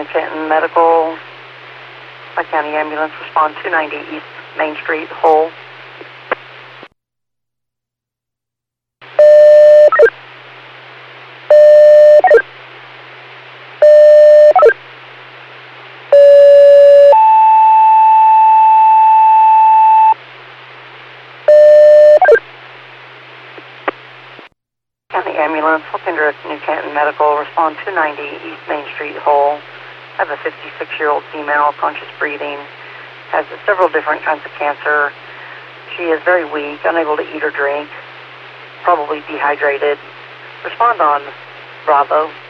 Canton Medical. County Ambulance, respond 290 East Main Street, Hull. County Ambulance, Kendrick, New Canton Medical, respond 290 East Main Street, Hull. I have a 56-year-old female, conscious breathing, has several different kinds of cancer. She is very weak, unable to eat or drink, probably dehydrated. Respond on Bravo.